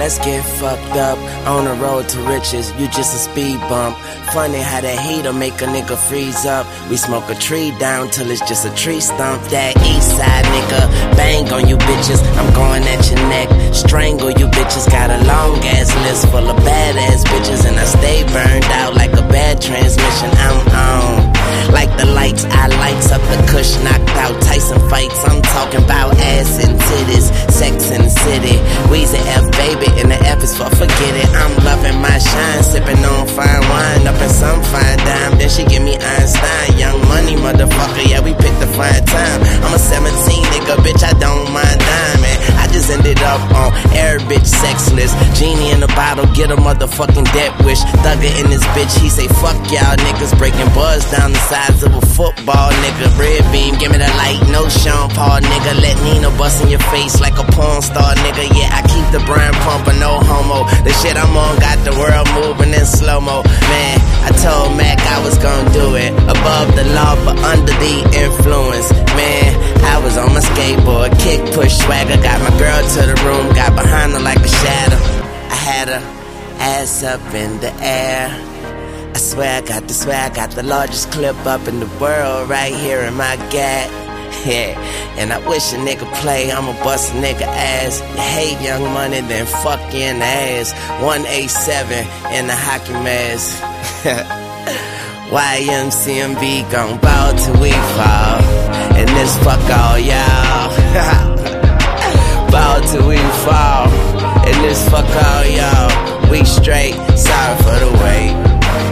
Let's get fucked up on the road to riches. You just a speed bump. Funny how that heat'll make a nigga freeze up. We smoke a tree down till it's just a tree stump. That east side nigga, bang on you bitches. I'm going at your neck, strangle you bitches. Got a long ass list full of badass bitches, and I stay burned out like a bad transmission. I'm on like the lights, I lights up the kush, knocked out Tyson fights. I'm talking about ass and titties, sex in the city. Weezy F baby, and the F is for forget it. I'm loving my shine, sipping on fine wine, up in some fine dime. Then she give me Einstein, Young Money motherfucker. Yeah, we picked the fine time. I'm a 17 nigga, bitch, I don't mind diamond. I just ended up on air bitch sex list. Genie in the bottle, get a motherfucking death wish. Thugger in this bitch, he say fuck y'all niggas, breaking buzz down the size of a football nigga. Red beam, give me the light, no Sean Paul nigga. Let Nina bust in your face like a porn star nigga. Yeah, I keep the brand pumping, no homo. The shit I'm on got the world moving in slow-mo. Man, I told Mac I was gonna do it. Above the law but under the influence. Man, I was on my skateboard, kick push swagger. Got my girl to the room, got behind her like a shadow. I had her ass up in the air. I swear I got the largest clip up in the world right here in my gat. Yeah, and I wish a nigga play, I'ma bust a nigga ass. You hate Young Money, then fuck you in the ass. 187 in the hockey mask. YMCMB gon' ball till we fall. And this fuck all y'all. Ball till we fall. And this fuck all y'all. We straight, sorry for the wait.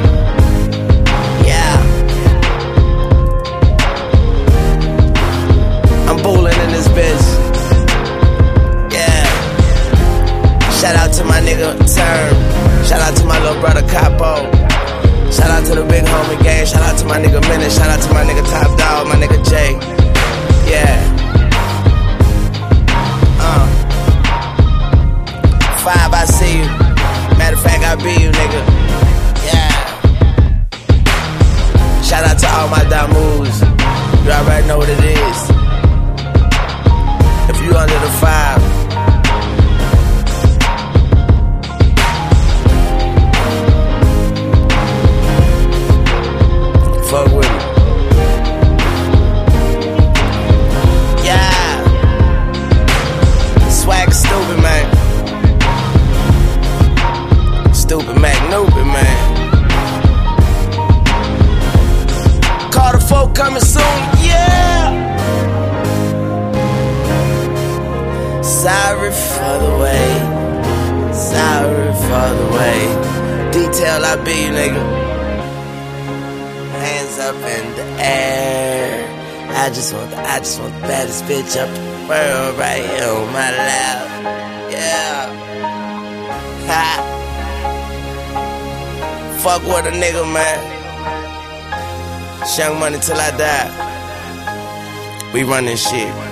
I'm bowling in this bitch. Yeah. Shout out to my nigga Term. Shout out to my little brother Capo. Shout out to the big homie gang. Shout out to my nigga Minute. Shout out to my nigga Top Dog, my nigga Jay. Yeah. 5, I see you. Matter of fact, I be you, nigga. Yeah. Shout out to all my Damus. You already know what it is. If you under the 5, fuck with me. Yeah. Swag stupid, man. Stupid Mac-Nupid, man. Carter 4 coming soon, yeah. Sorry for the wait. Sorry for the wait. Detail, I be you, nigga. Hands up in the air. I just want the baddest bitch up in the world right here on my lap. Yeah. Ha. Fuck with a nigga, man. Young Money till I die. We run this shit.